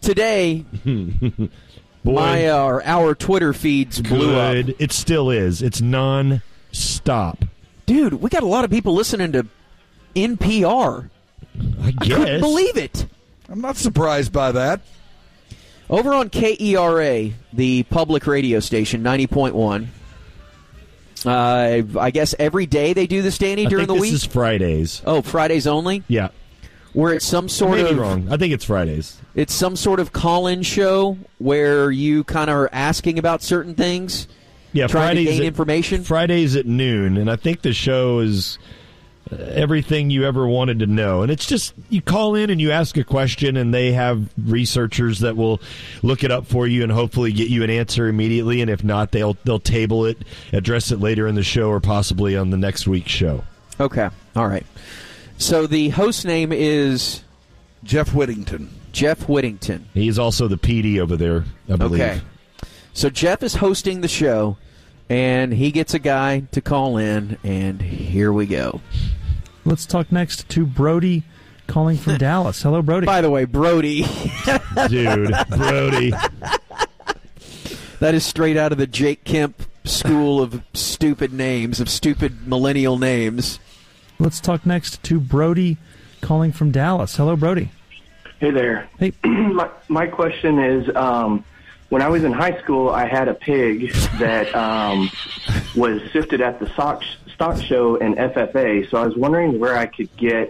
today, our Twitter feeds blew up. It still is. It's non-stop. Dude, we got a lot of people listening to NPR. I guess. I couldn't believe it. I'm not surprised by that. Over on KERA, the public radio station, 90.1. I guess every day they do this, Danny, during the week? This is Fridays. Oh, Fridays only? Yeah. Where it's some sort of... Maybe wrong. I think it's Fridays. It's some sort of call-in show where you kind of are asking about certain things, trying Fridays to gain information. Fridays at noon, and I think the show is everything you ever wanted to know. And it's just, you call in and you ask a question, and they have researchers that will look it up for you and hopefully get you an answer immediately. And if not, they'll table it, address it later in the show, or possibly on the next week's show. Okay. All right. So the host name is Jeff Whittington. Jeff Whittington. He's also the PD over there, I believe. Okay. So Jeff is hosting the show, and he gets a guy to call in, and here we go. Let's talk next to Brody calling from Dallas. Hello, Brody. By the way, Brody. Dude, Brody. That is straight out of the Jake Kemp school of stupid names, of stupid millennial names. Let's talk next to Brody calling from Dallas. Hello, Brody. Hey there. Hey. My question is, when I was in high school, I had a pig that was sifted at the stock show in FFA. So I was wondering where I could get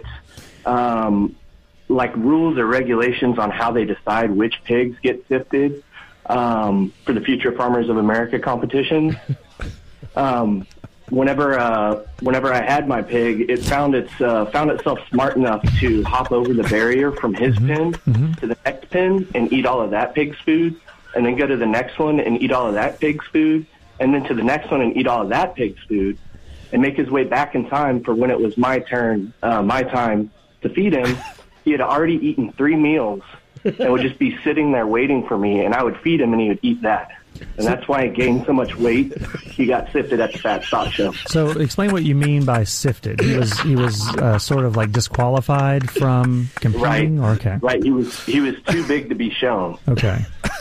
rules or regulations on how they decide which pigs get sifted for the Future Farmers of America competition. Whenever I had my pig, it found itself smart enough to hop over the barrier from his pen to the next pen and eat all of that pig's food, and then go to the next one and eat all of that pig's food, and then to the next one and eat all of that pig's food, and make his way back in time for when it was my time to feed him. He had already eaten 3 meals and would just be sitting there waiting for me, and I would feed him and he would eat that. And that's why he gained so much weight. He got sifted at the Fat Stock Show. So explain what you mean by sifted. He was sort of like disqualified from competing? Right. Okay. Right. He was too big to be shown. Okay.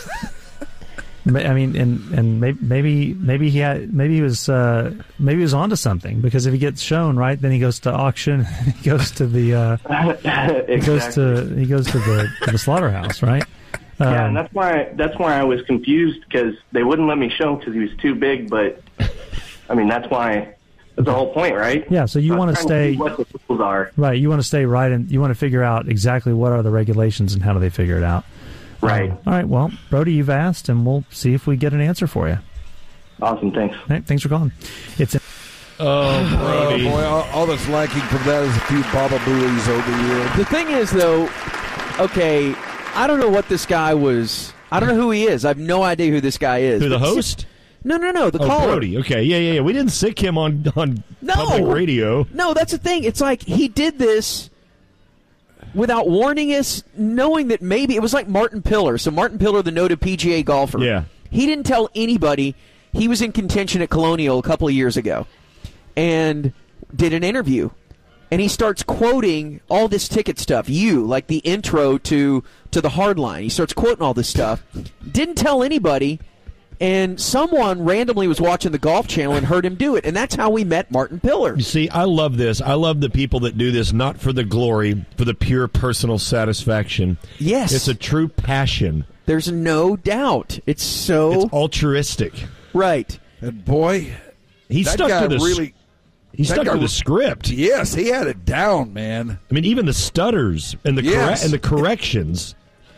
I mean, and maybe he was onto something, because if he gets shown, right, then he goes to auction. He goes to the Exactly. he goes to the slaughterhouse, right? Yeah, and that's why I was confused, because they wouldn't let me show him because he was too big. But I mean, that's the whole point, right? Yeah. So you want to stay what the rules are, right? You want to stay right, and you want to figure out exactly what are the regulations and how do they figure it out. Right. All right. Well, Brody, you've asked, and we'll see if we get an answer for you. Awesome. Thanks. All right, thanks for calling. It's Brody. Boy, all that's lacking from that is a few Baba Booies over here. The thing is, though, okay, I don't know what this guy was. I don't know who he is. I have no idea who this guy is. Who, the host? No, the caller. Brody. Okay, yeah. We didn't sick him on public radio. No, that's the thing. It's like he did this without warning us, knowing that maybe it was like Martin Pillar. So Martin Pillar, the noted PGA golfer. Yeah. He didn't tell anybody he was in contention at Colonial a couple of years ago and did an interview. And he starts quoting all this ticket stuff. Like the intro to the Hardline. He starts quoting all this stuff. Didn't tell anybody. And someone randomly was watching the Golf Channel and heard him do it. And that's how we met Martin Pillar. You see, I love this. I love the people that do this, not for the glory, for the pure personal satisfaction. Yes. It's a true passion. There's no doubt. It's altruistic. Right. And boy, he stuck to the He stuck to the script. Yes, he had it down, man. I mean, even the stutters and the corrections.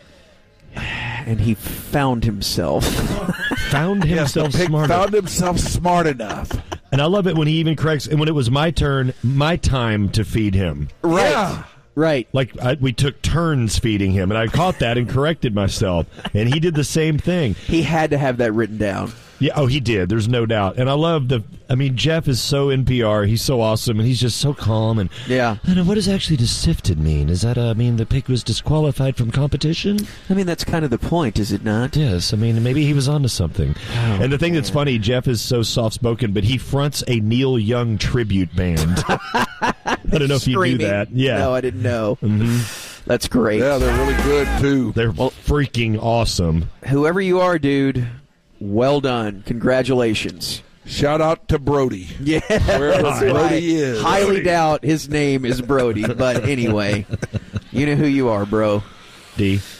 And he found himself. Found himself smart enough. And I love it when he even corrects. And when it was my time to feed him. Right. Yeah. Right. Like, we took turns feeding him. And I caught that and corrected myself. And he did the same thing. He had to have that written down. Yeah, he did. There's no doubt. And I love Jeff is so NPR. He's so awesome, and he's just so calm. And yeah. I don't know, what does actually sifted mean? Does that mean the pig was disqualified from competition? I mean, that's kind of the point, is it not? Yes. I mean, maybe he was onto something. Oh, and the thing that's funny, Jeff is so soft-spoken, but he fronts a Neil Young tribute band. I don't know if you knew that. Yeah. No, I didn't know. Mm-hmm. That's great. Yeah, they're really good, too. They're freaking awesome. Whoever you are, dude, well done. Congratulations. Shout out to Brody. Yeah, Wherever that's Brody right. is. Highly doubt his name is Brody, but anyway, you know who you are, bro. D.